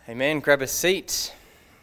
Amen. Grab a seat.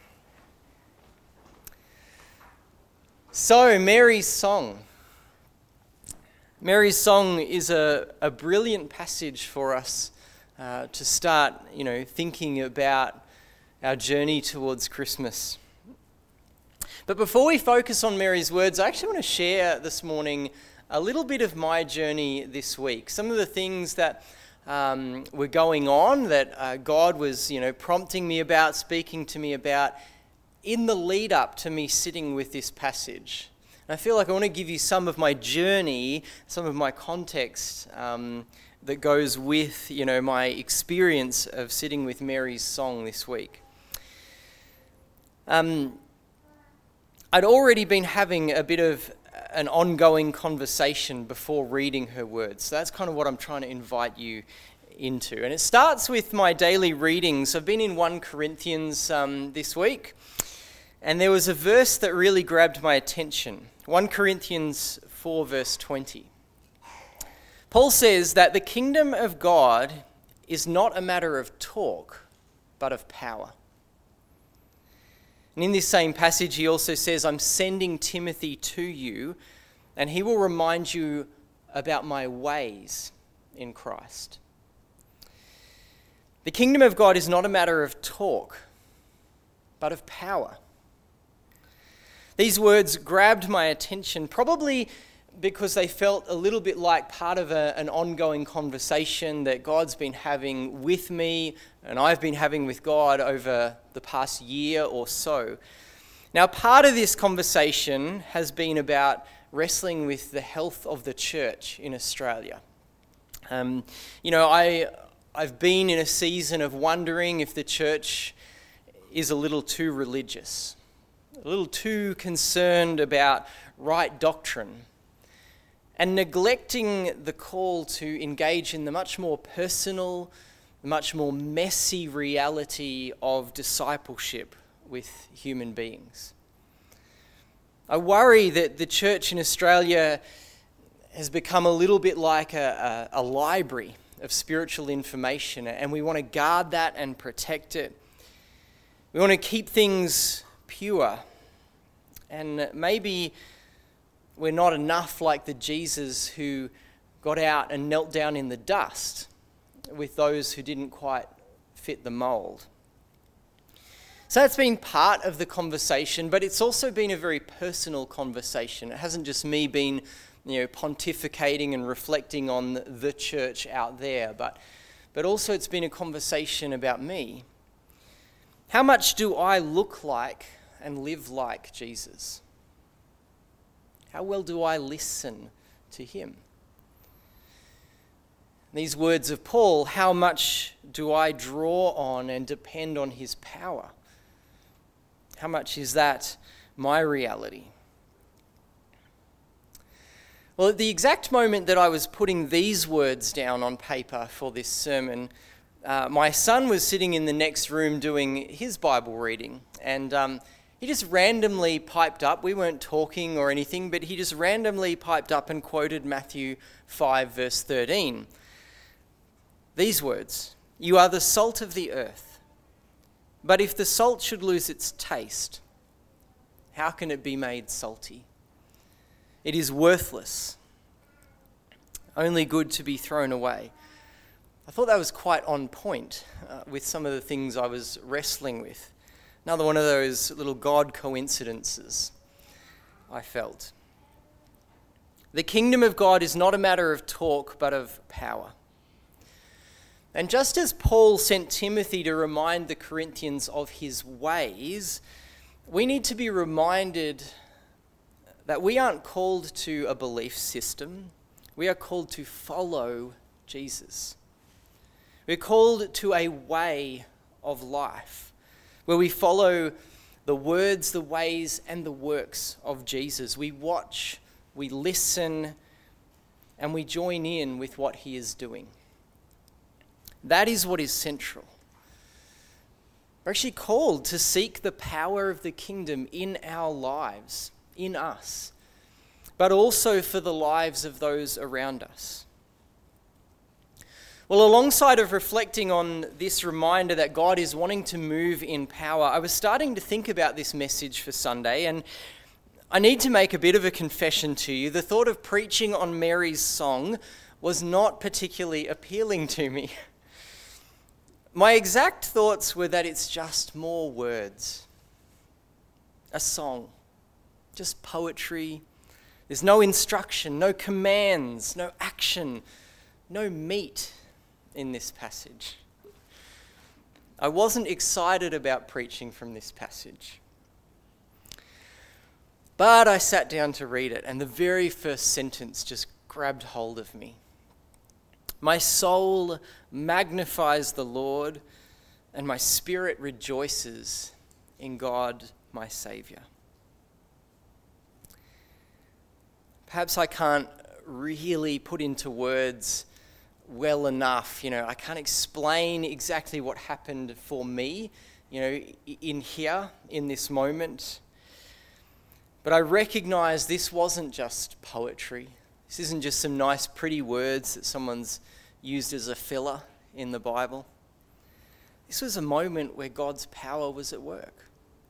So, Mary's song. Mary's song is a brilliant passage for us to start, thinking about our journey towards Christmas. But before we focus on Mary's words, I actually want to share this morning a little bit of my journey this week. Some of the things that were going on that God was, prompting me about, speaking to me about in the lead up to me sitting with this passage. And I feel like I want to give you some of my journey, some of my context that goes with, my experience of sitting with Mary's song this week. I'd already been having a bit of an ongoing conversation before reading her words. So that's kind of what I'm trying to invite you into. And it starts with my daily readings. I've been in 1 Corinthians this week, and there was a verse that really grabbed my attention. 1 Corinthians 4 verse 20. Paul says that the kingdom of God is not a matter of talk, but of power. And in this same passage, he also says, I'm sending Timothy to you, and he will remind you about my ways in Christ. The kingdom of God is not a matter of talk, but of power. These words grabbed my attention, probably because they felt a little bit like part of an ongoing conversation that God's been having with me and I've been having with God over the past year or so. Now, part of this conversation has been about wrestling with the health of the church in Australia. I've been in a season of wondering if the church is a little too religious, a little too concerned about right doctrine, and neglecting the call to engage in the much more personal, much more messy reality of discipleship with human beings. I worry that the church in Australia has become a little bit like a library of spiritual information, and we want to guard that and protect it. We want to keep things pure, and maybe we're not enough like the Jesus who got out and knelt down in the dust with those who didn't quite fit the mold. So that's been part of the conversation, but it's also been a very personal conversation. It hasn't just me been, pontificating and reflecting on the church out there, but also it's been a conversation about me. How much do I look like and live like Jesus? How well do I listen to him? These words of Paul, how much do I draw on and depend on his power? How much is that my reality? Well, at the exact moment that I was putting these words down on paper for this sermon, my son was sitting in the next room doing his Bible reading, and he just randomly piped up. We weren't talking or anything, but he just randomly piped up and quoted Matthew 5 verse 13. These words, "You are the salt of the earth, but if the salt should lose its taste, how can it be made salty? It is worthless, only good to be thrown away." I thought that was quite on point with some of the things I was wrestling with. Another one of those little God coincidences I felt. The kingdom of God is not a matter of talk, but of power. And just as Paul sent Timothy to remind the Corinthians of his ways, we need to be reminded that we aren't called to a belief system. We are called to follow Jesus. We're called to a way of life where we follow the words, the ways, and the works of Jesus. We watch, we listen, and we join in with what he is doing. That is what is central. We're actually called to seek the power of the kingdom in our lives, in us, but also for the lives of those around us. Well, alongside of reflecting on this reminder that God is wanting to move in power, I was starting to think about this message for Sunday, and I need to make a bit of a confession to you. The thought of preaching on Mary's song was not particularly appealing to me. My exact thoughts were that it's just more words. A song. Just poetry. There's no instruction, no commands, no action, no meat in this passage. I wasn't excited about preaching from this passage. But I sat down to read it, and the very first sentence just grabbed hold of me. My soul magnifies the Lord, and my spirit rejoices in God, my Saviour. Perhaps I can't really put into words well enough, I can't explain exactly what happened for me, in here, in this moment. But I recognize this wasn't just poetry. This isn't just some nice, pretty words that someone's used as a filler in the Bible. This was a moment where God's power was at work.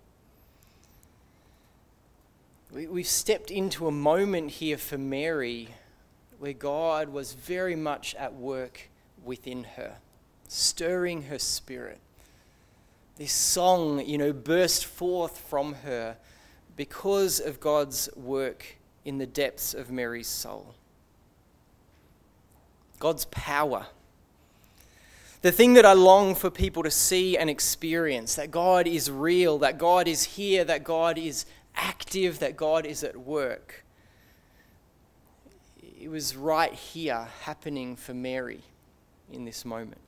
We've stepped into a moment here for Mary where God was very much at work within her, stirring her spirit. This song, burst forth from her because of God's work in the depths of Mary's soul. God's power. The thing that I long for people to see and experience, that God is real, that God is here, that God is active, that God is at work. It was right here happening for Mary in this moment.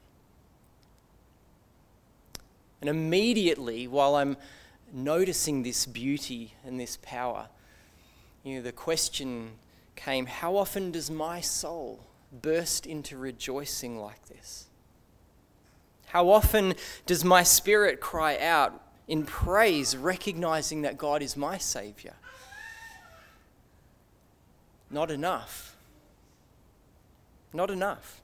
And immediately, while I'm noticing this beauty and this power, the question came, how often does my soul burst into rejoicing like this? How often does my spirit cry out in praise, recognizing that God is my Saviour? Not enough. Not enough.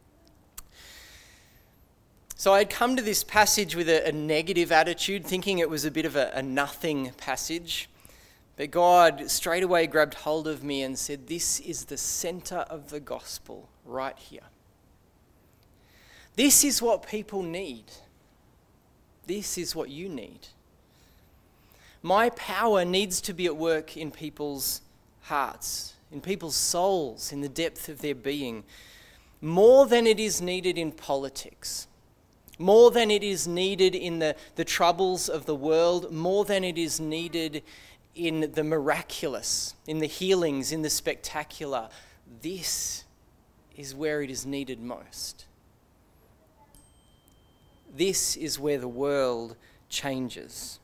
So I'd come to this passage with a negative attitude, thinking it was a bit of a nothing passage. But God straight away grabbed hold of me and said, this is the centre of the gospel right here. This is what people need. This is what you need. My power needs to be at work in people's hearts, in people's souls, in the depth of their being, more than it is needed in politics, more than it is needed in the troubles of the world, more than it is needed in the miraculous, in the healings, in the spectacular. This is where it is needed most. This is where the world changes.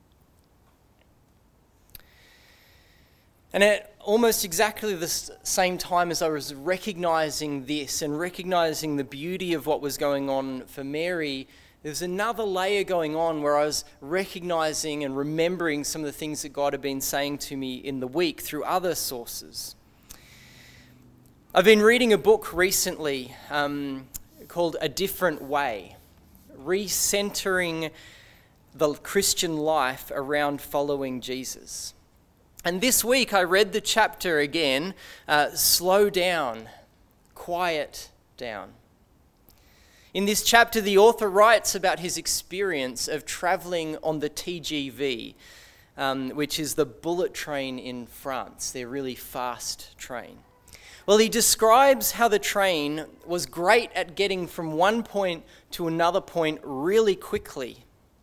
And at almost exactly the same time as I was recognizing this and recognizing the beauty of what was going on for Mary, there was another layer going on where I was recognizing and remembering some of the things that God had been saying to me in the week through other sources. I've been reading a book recently called A Different Way, recentering the Christian life around following Jesus. And this week I read the chapter again, Slow Down, Quiet Down. In this chapter, the author writes about his experience of travelling on the TGV, which is the bullet train in France, their really fast train. Well, he describes how the train was great at getting from one point to another point really quickly.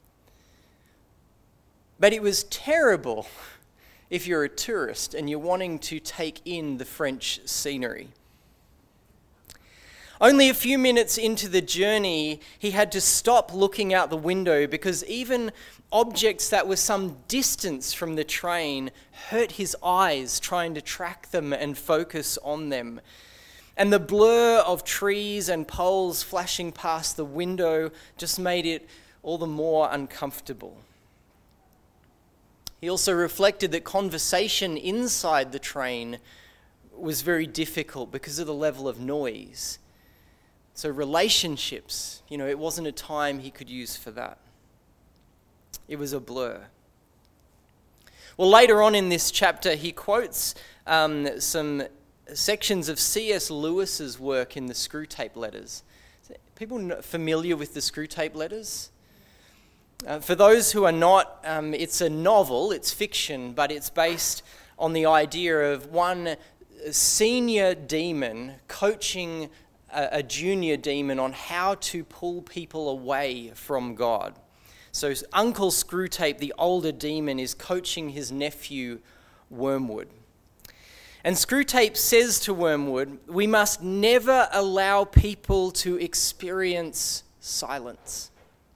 But it was terrible if you're a tourist and you're wanting to take in the French scenery. Only a few minutes into the journey, he had to stop looking out the window because even objects that were some distance from the train hurt his eyes trying to track them and focus on them. And the blur of trees and poles flashing past the window just made it all the more uncomfortable. He also reflected that conversation inside the train was very difficult because of the level of noise. So relationships, it wasn't a time he could use for that. It was a blur. Well, later on in this chapter, he quotes some sections of C.S. Lewis's work in the Screwtape Letters. People familiar with the Screwtape Letters? For those who are not, it's a novel, it's fiction, but it's based on the idea of one senior demon coaching a junior demon on how to pull people away from God. So Uncle Screwtape, the older demon, is coaching his nephew Wormwood. And Screwtape says to Wormwood, we must never allow people to experience silence.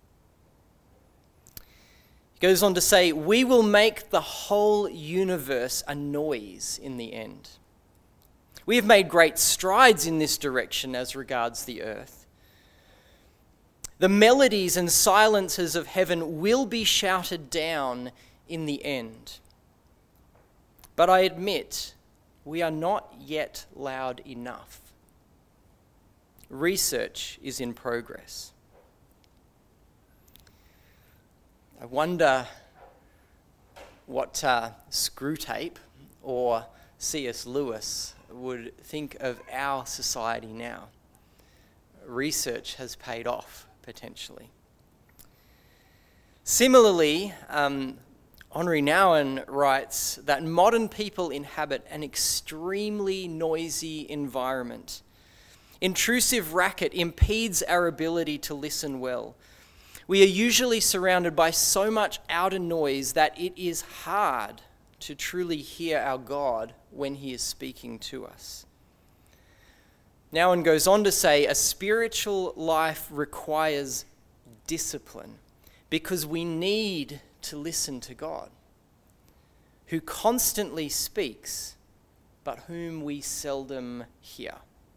He goes on to say, we will make the whole universe a noise in the end. We have made great strides in this direction as regards the earth. The melodies and silences of heaven will be shouted down in the end. But I admit, we are not yet loud enough. Research is in progress. I wonder what Screwtape or C.S. Lewis would think of our society now. Research has paid off, potentially. Similarly, Henri Nouwen writes that modern people inhabit an extremely noisy environment. Intrusive racket impedes our ability to listen well. We are usually surrounded by so much outer noise that it is hard to truly hear our God when he is speaking to us. Nouwen goes on to say, a spiritual life requires discipline because we need to listen to God, who constantly speaks, but whom we seldom hear.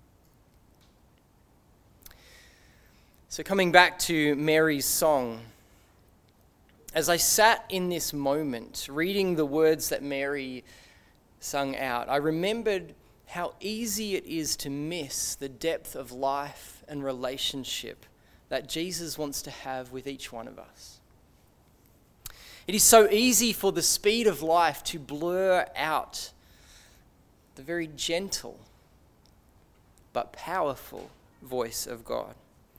So coming back to Mary's song, as I sat in this moment, reading the words that Mary sung out, I remembered how easy it is to miss the depth of life and relationship that Jesus wants to have with each one of us. It is so easy for the speed of life to blur out the very gentle but powerful voice of God.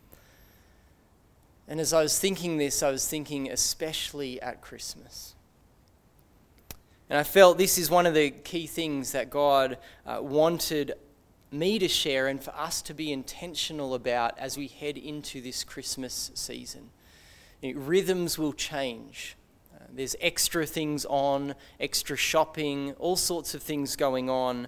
And as I was thinking this, I was thinking especially at Christmas. And I felt this is one of the key things that God wanted me to share and for us to be intentional about as we head into this Christmas season. Rhythms will change. There's extra things on, extra shopping, all sorts of things going on.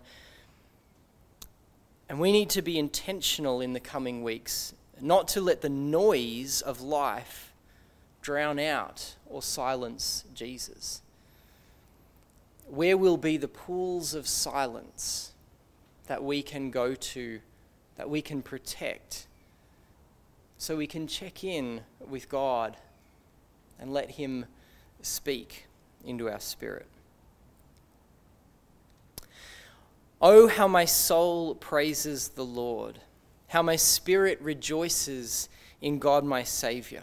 And we need to be intentional in the coming weeks, not to let the noise of life drown out or silence Jesus. Where will be the pools of silence that we can go to, that we can protect, so we can check in with God and let him speak into our spirit? Oh, how my soul praises the Lord, how my spirit rejoices in God my Saviour.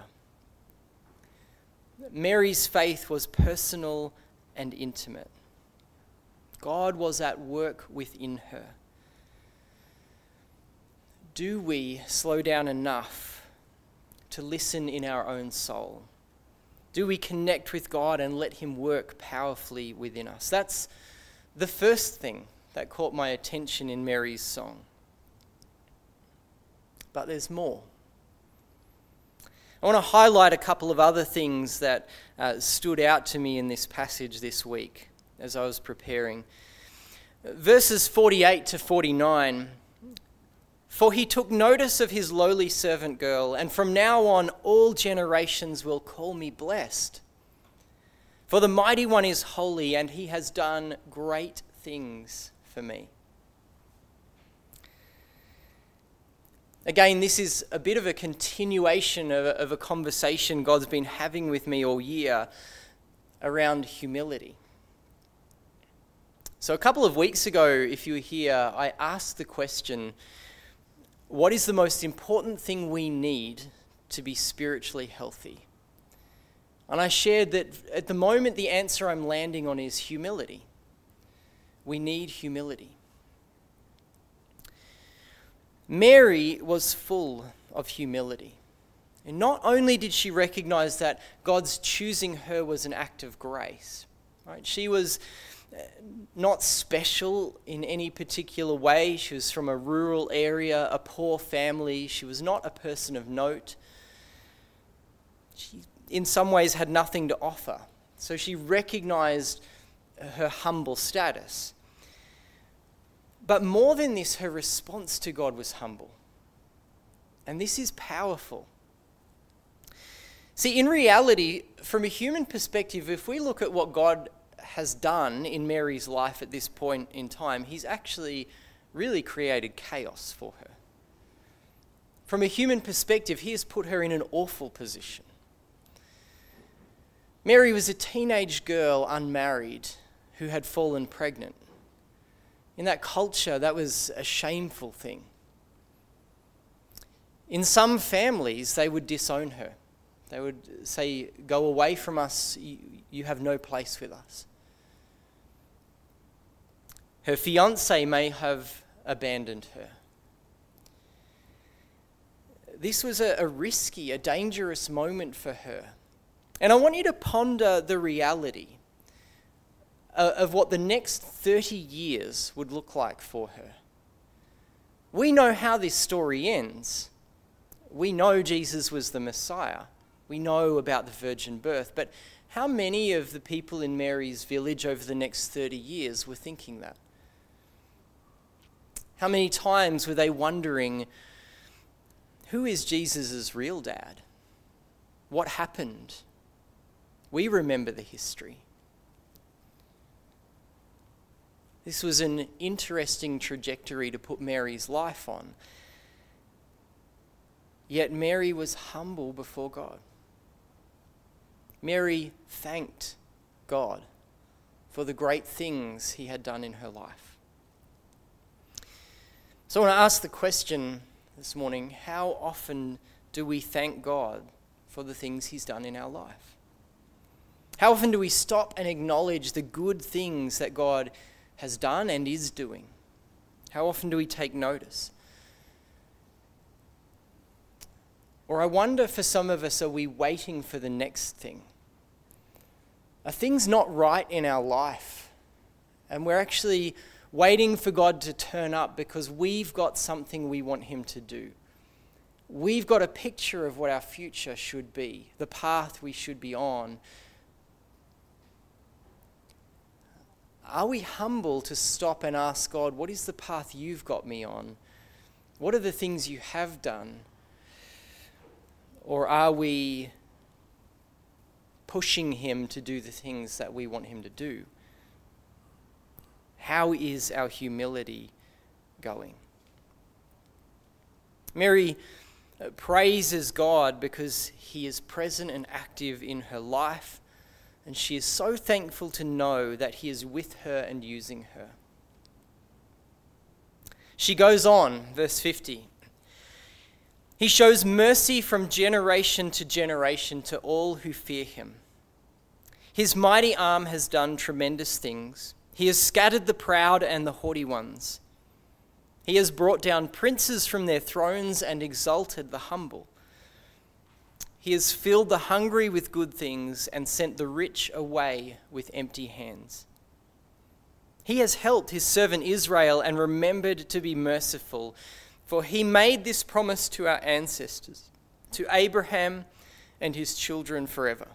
Mary's faith was personal and intimate. God was at work within her. Do we slow down enough to listen in our own soul? Do we connect with God and let him work powerfully within us? That's the first thing that caught my attention in Mary's song. But there's more. I want to highlight a couple of other things that stood out to me in this passage this week as I was preparing. Verses 48 to 49. For he took notice of his lowly servant girl, and from now on all generations will call me blessed. For the Mighty One is holy, and he has done great things for me. Again, this is a bit of a continuation of a conversation God's been having with me all year around humility. So a couple of weeks ago, if you were here, I asked the question, what is the most important thing we need to be spiritually healthy? And I shared that at the moment the answer I'm landing on is humility. We need humility. Mary was full of humility. And not only did she recognize that God's choosing her was an act of grace, right? She was not special in any particular way. She was from a rural area, a poor family. She was not a person of note. She, in some ways, had nothing to offer. So she recognized her humble status. But more than this, her response to God was humble. And this is powerful. See, in reality, from a human perspective, if we look at what God has done in Mary's life at this point in time, he's actually really created chaos for her. From a human perspective, he has put her in an awful position. Mary was a teenage girl, unmarried, who had fallen pregnant. In that culture, that was a shameful thing. In some families, they would disown her. They would say, "Go away from us, you have no place with us." Her fiancé may have abandoned her. This was a risky, a dangerous moment for her. And I want you to ponder the reality of what the next 30 years would look like for her. We know how this story ends. We know Jesus was the Messiah. We know about the virgin birth. But how many of the people in Mary's village over the next 30 years were thinking that? How many times were they wondering, who is Jesus' real dad? What happened? We remember the history. This was an interesting trajectory to put Mary's life on. Yet Mary was humble before God. Mary thanked God for the great things he had done in her life. So I want to ask the question this morning, how often do we thank God for the things he's done in our life? How often do we stop and acknowledge the good things that God has done and is doing? How often do we take notice? Or I wonder, for some of us, are we waiting for the next thing? Are things not right in our life? And we're actually waiting for God to turn up because we've got something we want him to do. We've got a picture of what our future should be, the path we should be on. Are we humble to stop and ask God, what is the path you've got me on? What are the things you have done? Or are we pushing him to do the things that we want him to do? How is our humility going? Mary praises God because he is present and active in her life, and she is so thankful to know that he is with her and using her. She goes on, verse 50. He shows mercy from generation to generation to all who fear him. His mighty arm has done tremendous things. He has scattered the proud and the haughty ones. He has brought down princes from their thrones and exalted the humble. He has filled the hungry with good things and sent the rich away with empty hands. He has helped his servant Israel and remembered to be merciful, for he made this promise to our ancestors, to Abraham and his children forever.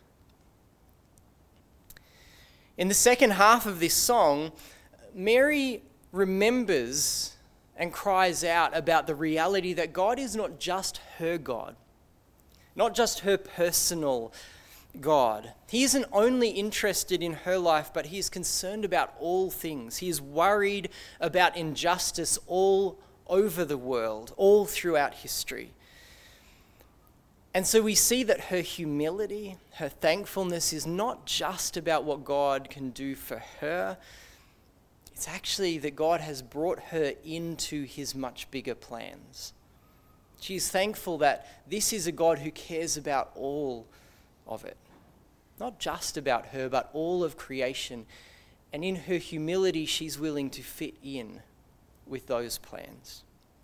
In the second half of this song, Mary remembers and cries out about the reality that God is not just her God, not just her personal God. He isn't only interested in her life, but he is concerned about all things. He is worried about injustice all over the world, all throughout history. And so we see that her humility, her thankfulness is not just about what God can do for her. It's actually that God has brought her into his much bigger plans. She is thankful that this is a God who cares about all of it. Not just about her, but all of creation. And in her humility, she's willing to fit in with those plans.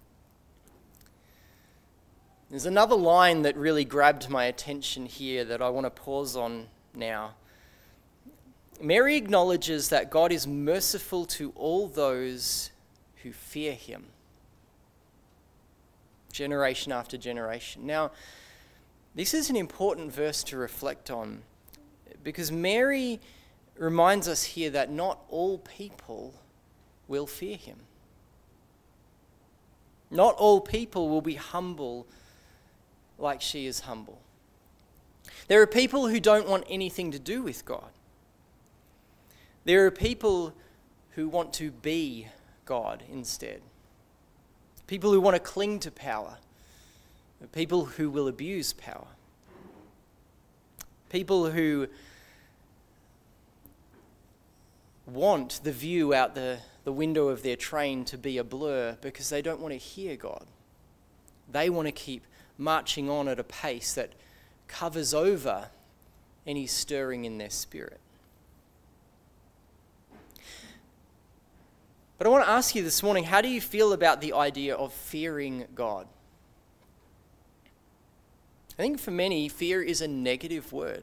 There's another line that really grabbed my attention here that I want to pause on now. Mary acknowledges that God is merciful to all those who fear him, generation after generation. Now, this is an important verse to reflect on because Mary reminds us here that not all people will fear him. Not all people will be humble like she is humble. There are people who don't want anything to do with God. There are people who want to be God instead. People who want to cling to power. People who will abuse power. People who want the view out the window of their train to be a blur because they don't want to hear God. They want to keep marching on at a pace that covers over any stirring in their spirit. But I want to ask you this morning, how do you feel about the idea of fearing God? I think for many, fear is a negative word.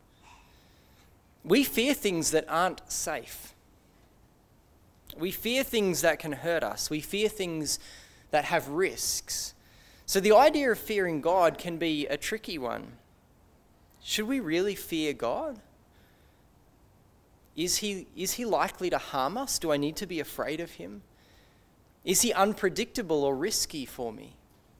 We fear things that aren't safe. We fear things that can hurt us. We fear things that have risks. So the idea of fearing God can be a tricky one. Should we really fear God? Is he likely to harm us? Do I need to be afraid of him? Is he unpredictable or risky for me?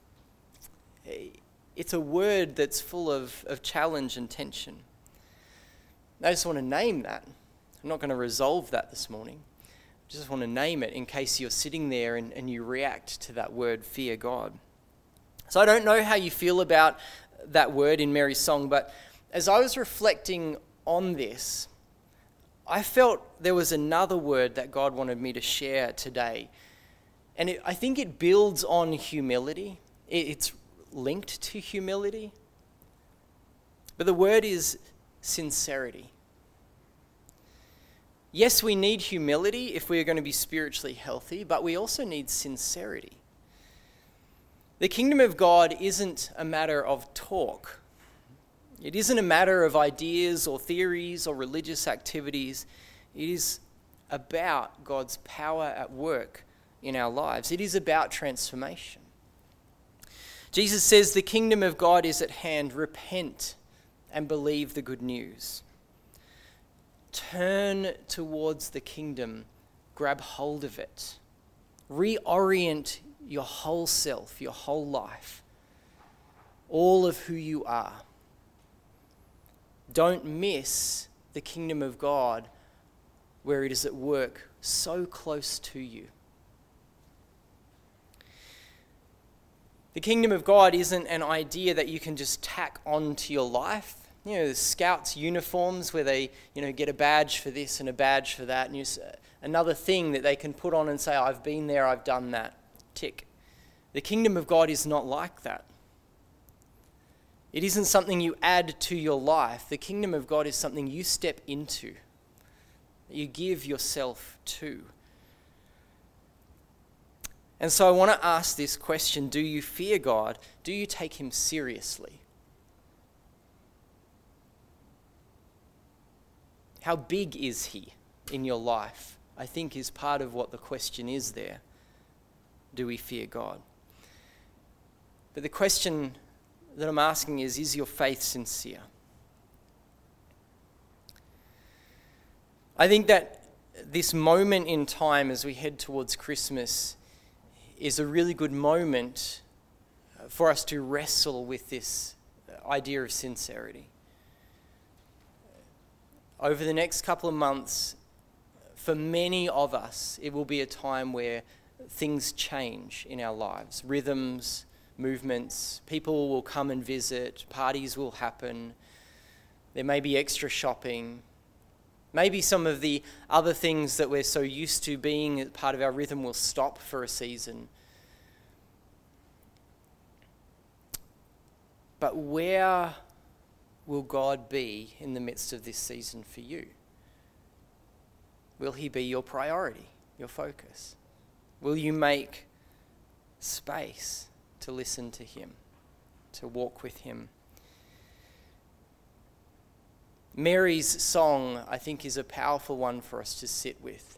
It's a word that's full of challenge and tension. I just want to name that. I'm not going to resolve that this morning. I just want to name it in case you're sitting there and you react to that word, fear God. So I don't know how you feel about that word in Mary's song, but as I was reflecting on this, I felt there was another word that God wanted me to share today. And I think it builds on humility. It's linked to humility. But the word is sincerity. Yes, we need humility if we are going to be spiritually healthy, but we also need sincerity. The kingdom of God isn't a matter of talk. It isn't a matter of ideas or theories or religious activities. It is about God's power at work in our lives. It is about transformation. Jesus says the kingdom of God is at hand. Repent and believe the good news. Turn towards the kingdom. Grab hold of it. Reorient your whole self, your whole life, all of who you are. Don't miss the kingdom of God where it is at work so close to you. The kingdom of God isn't an idea that you can just tack onto your life. You know, the scouts' uniforms where they, get a badge for this and a badge for that, and another thing that they can put on and say, I've been there, I've done that. Tick. The kingdom of God is not like that. It isn't something you add to your life. The kingdom of God is something you step into, that you give yourself to. And so I want to ask this question, do you fear God? Do you take him seriously? How big is he in your life? I think is part of what the question is there. Do we fear God? But the question that I'm asking is your faith sincere? I think that this moment in time as we head towards Christmas is a really good moment for us to wrestle with this idea of sincerity. Over the next couple of months, for many of us, it will be a time where things change in our lives. Rhythms, movements, people will come and visit, parties will happen, there may be extra shopping. Maybe some of the other things that we're so used to being part of our rhythm will stop for a season. But where will God be in the midst of this season for you? Will he be your priority, your focus? Will you make space to listen to him, to walk with him? Mary's song, I think, is a powerful one for us to sit with.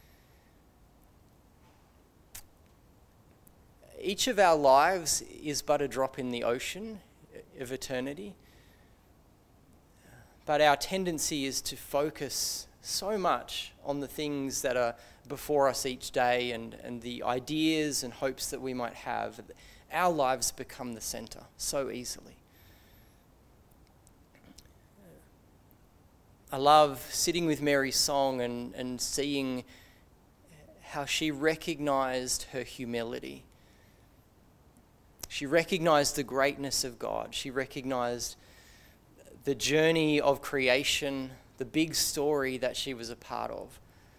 Each of our lives is but a drop in the ocean of eternity. But our tendency is to focus so much on the things that are before us each day and the ideas and hopes that we might have. Our lives become the center so easily. I love sitting with Mary's song and seeing how she recognized her humility. She recognized the greatness of God. She recognized the journey of creation, the big story that she was a part of.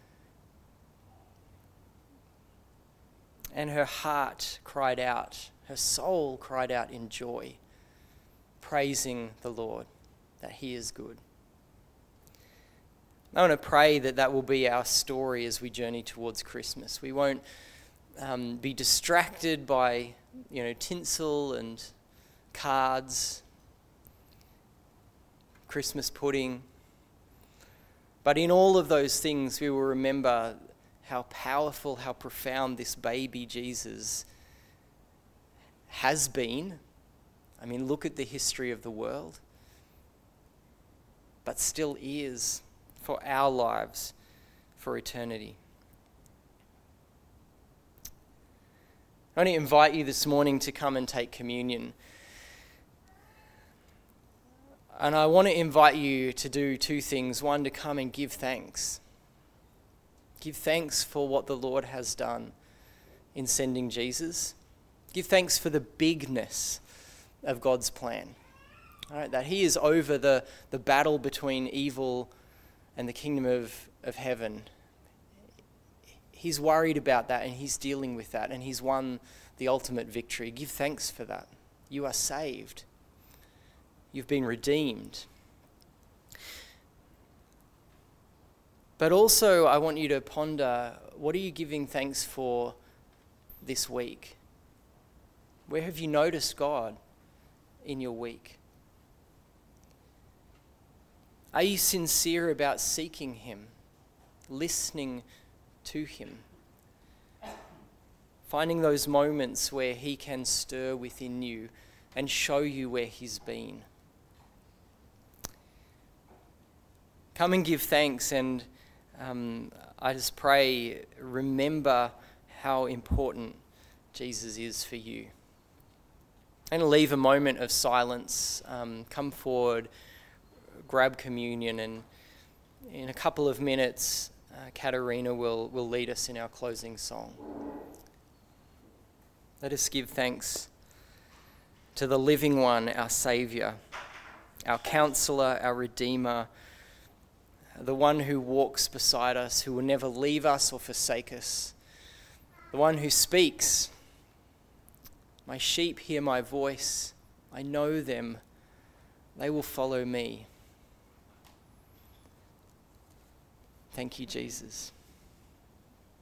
And her heart cried out, her soul cried out in joy, praising the Lord, that he is good. I want to pray that that will be our story as we journey towards Christmas. We won't be distracted by, tinsel and cards, Christmas pudding. But in all of those things, we will remember how powerful, how profound this baby Jesus has been. I mean, look at the history of the world, but still is for our lives, for eternity. I want to invite you this morning to come and take communion. And I want to invite you to do two things. One, to come and give thanks. Give thanks for what the Lord has done in sending Jesus. Give thanks for the bigness of God's plan. All right, that he is over the battle between evil and the kingdom of heaven. He's worried about that and he's dealing with that and he's won the ultimate victory. Give thanks for that. You are saved. You've been redeemed. But also I want you to ponder, what are you giving thanks for this week? Where have you noticed God in your week? Are you sincere about seeking him, listening to him, finding those moments where he can stir within you and show you where he's been? Come and give thanks, and I just pray, remember how important Jesus is for you. I'm going to leave a moment of silence. Come forward, grab communion, and in a couple of minutes, Katerina will lead us in our closing song. Let us give thanks to the living one, our Saviour, our Counselor, our Redeemer, the one who walks beside us, who will never leave us or forsake us, the one who speaks. My sheep hear my voice. I know them. They will follow me. Thank you, Jesus.